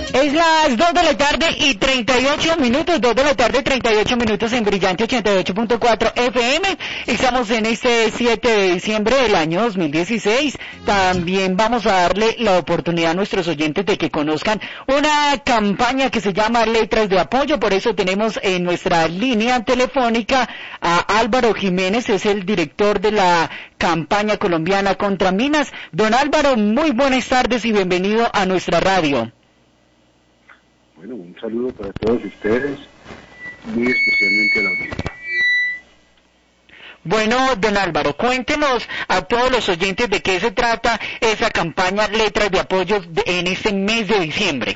Es las 2 de la tarde y 38 minutos, 2 de la tarde 38 minutos en Brillante 88.4 FM. Estamos en este 7 de diciembre del año 2016. También vamos a darle la oportunidad a nuestros oyentes de que conozcan una campaña que se llama Letras de Apoyo. Por eso tenemos en nuestra línea telefónica a Álvaro Jiménez, es el director de la campaña colombiana contra minas. Don Álvaro, muy buenas tardes y bienvenido a nuestra radio. Bueno, un saludo para todos ustedes, muy especialmente a la audiencia. Bueno, don Álvaro, cuéntenos a todos los oyentes de qué se trata esa campaña Letras de Apoyo en este mes de diciembre.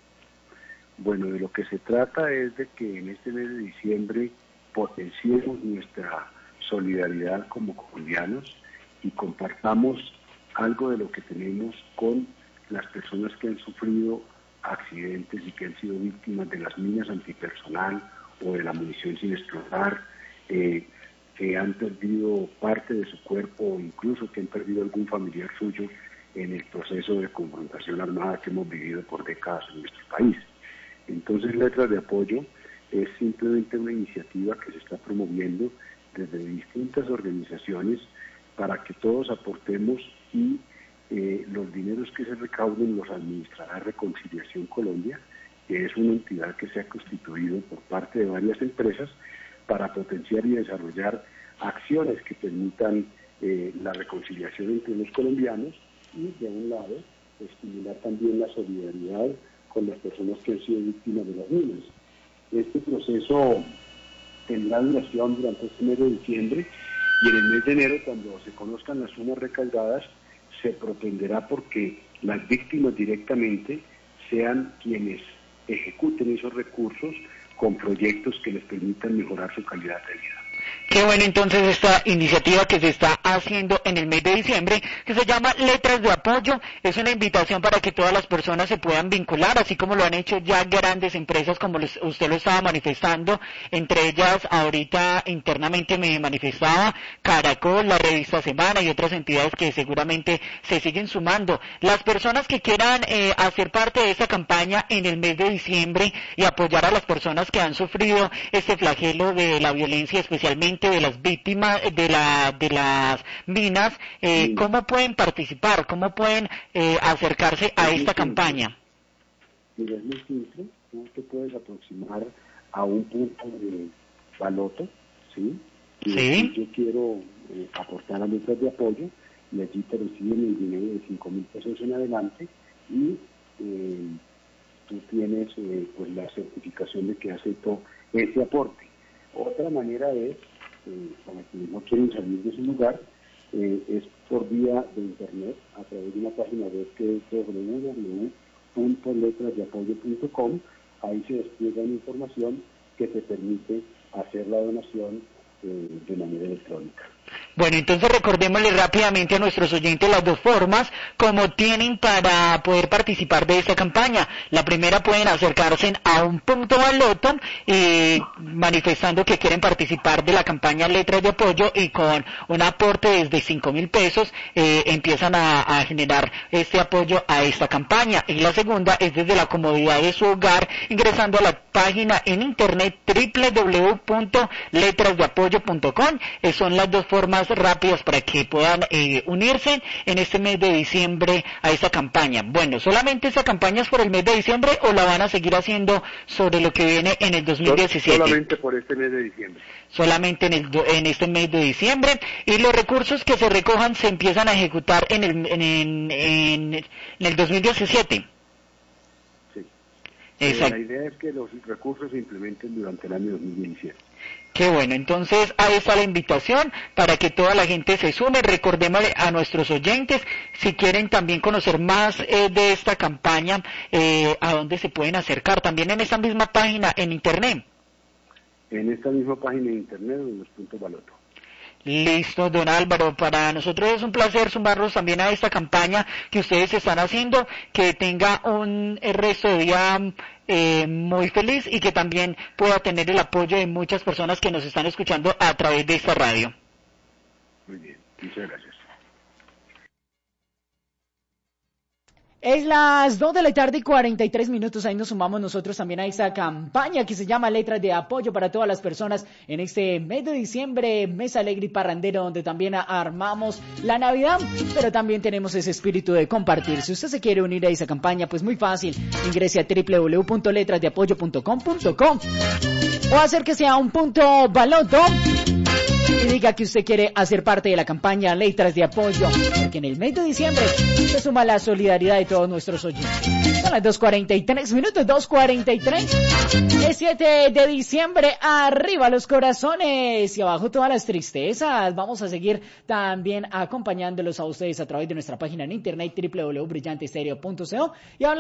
Bueno, de lo que se trata es de que en este mes de diciembre potenciemos nuestra solidaridad como colombianos y compartamos algo de lo que tenemos con las personas que han sufrido accidentes y que han sido víctimas de las minas antipersonal o de la munición sin explotar, que han perdido parte de su cuerpo o incluso que han perdido algún familiar suyo en el proceso de confrontación armada que hemos vivido por décadas en nuestro país. Entonces, Letras de Apoyo es simplemente una iniciativa que se está promoviendo desde distintas organizaciones para que todos aportemos y los dineros que se recauden los administrará Reconciliación Colombia, que es una entidad que se ha constituido por parte de varias empresas para potenciar y desarrollar acciones que permitan la reconciliación entre los colombianos y, de un lado, estimular también la solidaridad con las personas que han sido víctimas de las minas. Este proceso tendrá duración durante este mes de diciembre y en el mes de enero, cuando se conozcan las sumas recaudadas, se propenderá porque las víctimas directamente sean quienes ejecuten esos recursos con proyectos que les permitan mejorar su calidad de vida. Qué bueno entonces esta iniciativa que se está haciendo en el mes de diciembre, que se llama Letras de Apoyo, es una invitación para que todas las personas se puedan vincular, así como lo han hecho ya grandes empresas como usted lo estaba manifestando, entre ellas ahorita internamente me manifestaba Caracol, la revista Semana y otras entidades que seguramente se siguen sumando. Las personas que quieran hacer parte de esta campaña en el mes de diciembre y apoyar a las personas que han sufrido este flagelo de la violencia, especialmente de las víctimas de las minas, ¿cómo pueden participar? ¿Cómo pueden acercarse a esta campaña? Mira, es muy simple. Tú te puedes aproximar a un punto de baloto, ¿sí? Y sí. Yo quiero aportar a Letras de Apoyo y allí te reciben el dinero de 5.000 pesos en adelante y tú tienes pues la certificación de que aceptó ese aporte. Otra manera es, para quienes no quieren salir de su lugar, es por vía de internet, a través de una página web que es www.letrasdeapoyo.com. Ahí se despliega una información que te permite hacer la donación de manera electrónica. Bueno, entonces recordémosle rápidamente a nuestros oyentes las dos formas como tienen para poder participar de esta campaña. La primera, pueden acercarse a un punto baloto manifestando que quieren participar de la campaña Letras de Apoyo y con un aporte desde 5.000 pesos empiezan a generar este apoyo a esta campaña. Y la segunda es desde la comodidad de su hogar ingresando a la página en internet www.letrasdeapoyo.com. Son las dos formas rápidas para que puedan unirse en este mes de diciembre a esta campaña. Bueno, ¿solamente esta campaña es por el mes de diciembre o la van a seguir haciendo sobre lo que viene en el 2017? Solamente por este mes de diciembre. Solamente en este mes de diciembre, y los recursos que se recojan se empiezan a ejecutar en el 2017. Sí. Exacto. La idea es que los recursos se implementen durante el año 2017. Qué bueno, entonces ahí está la invitación para que toda la gente se sume. Recordémosle a nuestros oyentes, si quieren también conocer más de esta campaña, a dónde se pueden acercar, también en esta misma página en internet. En esta misma página de internet, en los puntos baloto. Listo, don Álvaro, para nosotros es un placer sumarnos también a esta campaña que ustedes están haciendo, que tenga un resto de día muy feliz y que también pueda tener el apoyo de muchas personas que nos están escuchando a través de esta radio. Muy bien, muchas gracias. Es las 2 de la tarde y 43 minutos, ahí nos sumamos nosotros también a esta campaña que se llama Letras de Apoyo para todas las personas en este mes de diciembre, mes alegre y parrandero, donde también armamos la Navidad, pero también tenemos ese espíritu de compartir. Si usted se quiere unir a esa campaña, pues muy fácil, ingrese a www.letrasdeapoyo.com.co o acérquese a un punto baloto y diga que usted quiere hacer parte de la campaña Letras de Apoyo, porque en el mes de diciembre se suma la solidaridad de todos nuestros oyentes. Son las 2:43 minutos, 2:43. El 7 de diciembre, arriba los corazones y abajo todas las tristezas. Vamos a seguir también acompañándolos a ustedes a través de nuestra página en internet www.brillantestereo.co y hablando